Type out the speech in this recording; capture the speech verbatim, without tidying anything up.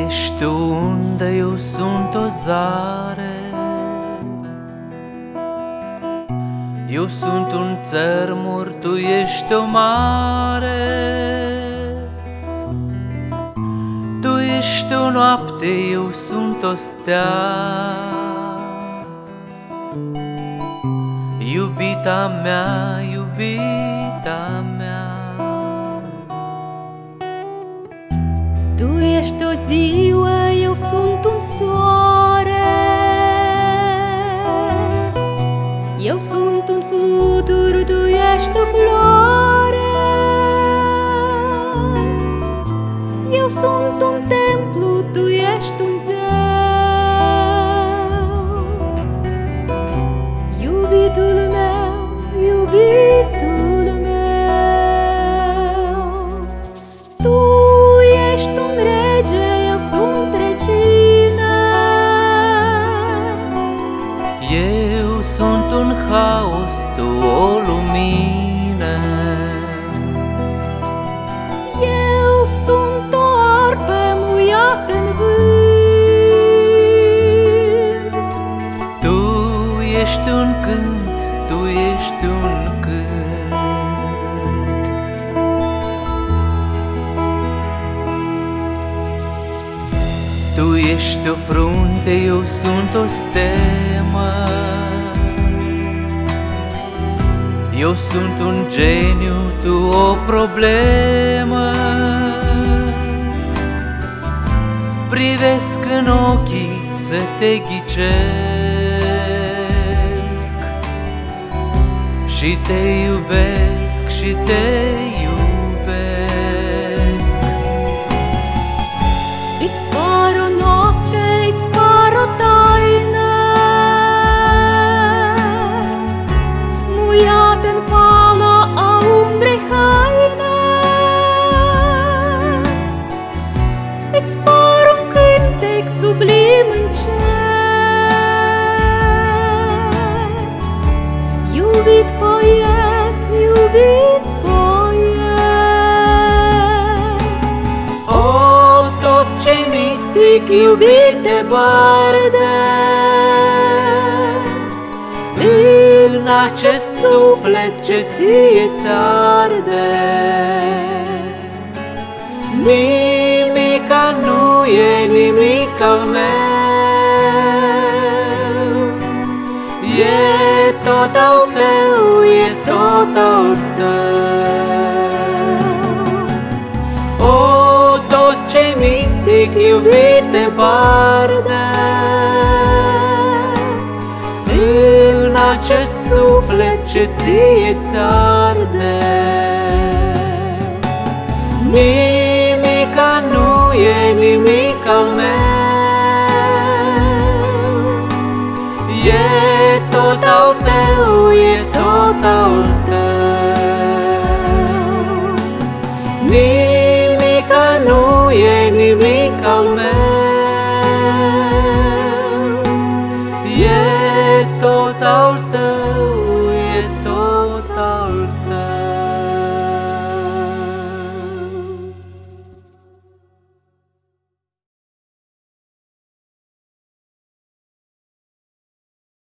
ești tu unde eu sunt o zare, eu sunt un țărmur, tu ești o mare. Tu ești o noapte, eu sunt o stea, iubita mea, iubita mea. Tu ești o ziua, eu sunt un soare, eu sunt un futur, tu ești o floare. Eu sunt un templu, tu ești un zeu, iubitul meu, iubitul meu. Tu ești un rege, eu sunt regină, Eu sunt un haos, tu o lumină. eu sunt o arpă muiată-n vânt. Tu ești un cânt, tu ești un cânt. Tu ești o frunte, eu sunt o stemă, eu sunt un geniu, tu o problemă. Privesc în ochii să te ghicesc și te iubesc și te iubesc. Îți par o noapte, îți par o taină, muiată-n pală a umbrei haină. Îți par un cântec sublim în cer, iubit poet, iubit poet. O, tot ce-i mistic, iubite barde, în acest suflet ce ție-ți arde. Nimica nu e nimic al meu, e tot al tău, e tot al tău. O, tot ce-i mistic, iubite barde, în acest suflet ce ție-ți arde. Nimica nu e nimic al meu, e tot al tău, e tot al tău.